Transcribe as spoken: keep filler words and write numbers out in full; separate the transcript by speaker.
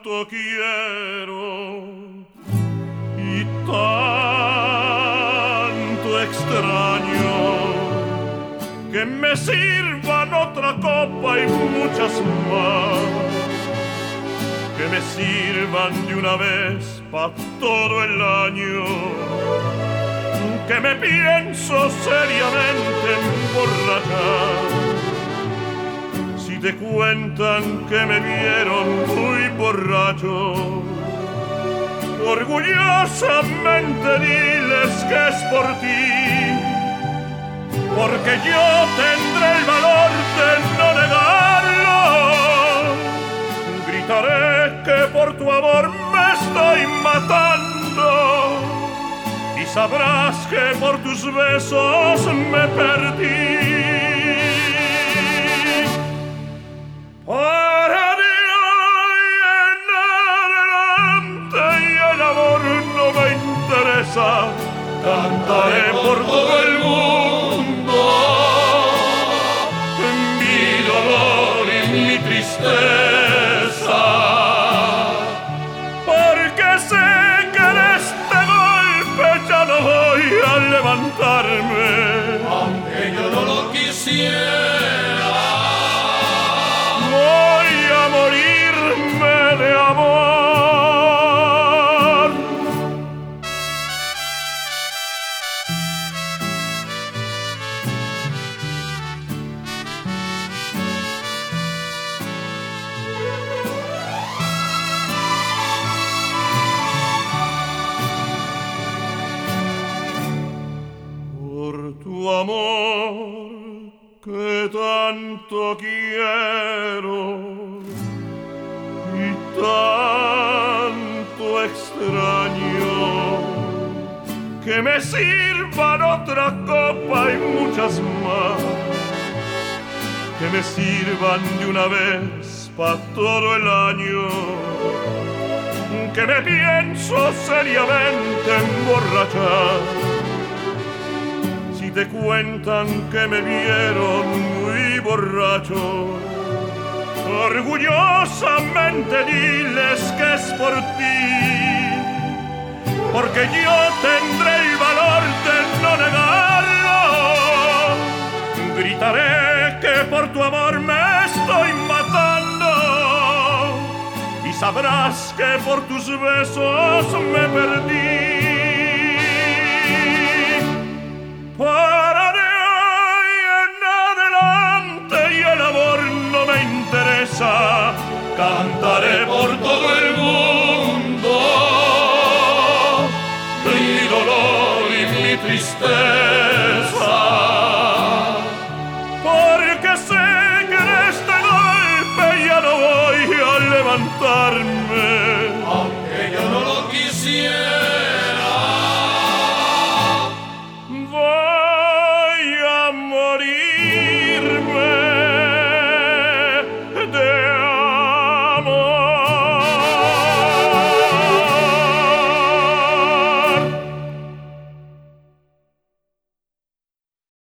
Speaker 1: tanto quiero y tanto extraño, que me sirvan otra copa y muchas más, que me sirvan de una vez pa' todo el año, que me pienso seriamente emborrachar. Si te cuentan que me vieron muy borracho, orgullosamente diles que es por ti, porque yo tendré el valor de no negarlo. Gritaré que por tu amor me estoy matando, y sabrás que por tus besos me perdí. Para de hoy en adelante y el amor no me interesa, cantaré por todo el mundo mi dolor y mi tristeza, porque sé que de este golpe ya no voy a levantarme,
Speaker 2: aunque yo no lo quisiera.
Speaker 1: Voy a morirme de amor. Por tu amor que tanto quiero y tanto extraño, que me sirvan otra copa y muchas más, que me sirvan de una vez pa' todo el año, que me pienso seriamente emborrachar. Si te cuentan que me vieron muy borracho, orgullosamente diles que es por ti, porque yo tendré el valor de no negarlo. Gritaré que por tu amor me estoy matando, y sabrás que por tus besos me perdí. Para de hoy en adelante y el amor no me interesa, cantaré por todo el mundo mi dolor y mi tristeza, porque sé que de este golpe ya no voy a levantarme,
Speaker 2: aunque yo no lo quisiera.
Speaker 1: Voy a morir